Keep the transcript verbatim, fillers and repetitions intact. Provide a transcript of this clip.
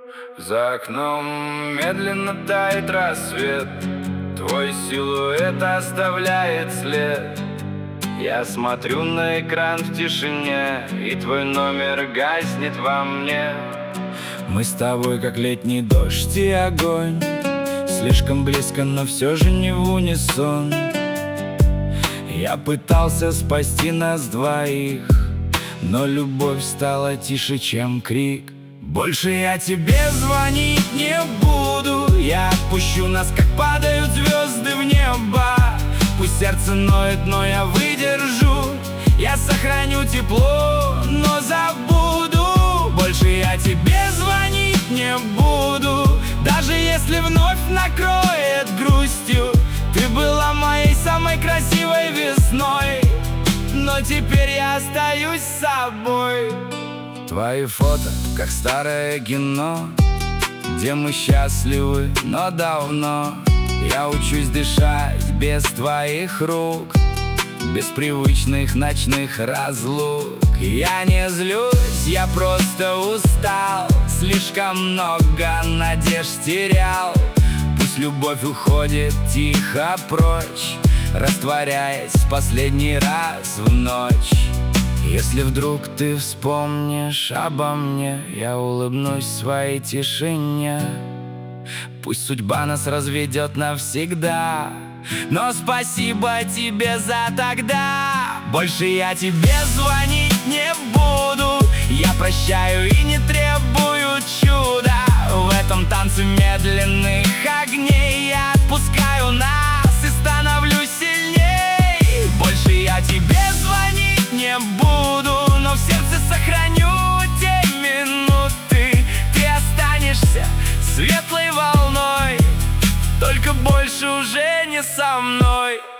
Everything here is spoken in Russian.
За окном медленно тает рассвет, твой силуэт оставляет след. Я смотрю на экран в тишине, и твой номер гаснет во мне. Мы с тобой как летний дождь и огонь, слишком близко, но все же не в унисон. Я пытался спасти нас двоих, но любовь стала тише, чем крик. Больше я тебе звонить не буду, я отпущу нас, как падают звезды в небо. Пусть сердце ноет, но я выдержу, я сохраню тепло, но забуду. Больше я тебе звонить не буду, даже если вновь накроет грустью. Ты была моей самой красивой весной, но теперь я остаюсь с собой. Твои фото, как старое кино, где мы счастливы, но давно. Я учусь дышать без твоих рук, без привычных ночных разлук. Я не злюсь, я просто устал, слишком много надежд терял. Пусть любовь уходит тихо прочь, растворяясь в последний раз в ночь. Если вдруг ты вспомнишь обо мне, я улыбнусь своей тишине. Пусть судьба нас разведет навсегда, но спасибо тебе за тогда. Больше я тебе звонить не буду, я прощаю и не требую чуда. В этом танце медленных огней я отпускаю нас и становлюсь сильней. Больше я тебе звонить не буду, но в сердце сохраню те минуты. Ты останешься светлой волной, только больше уже не со мной.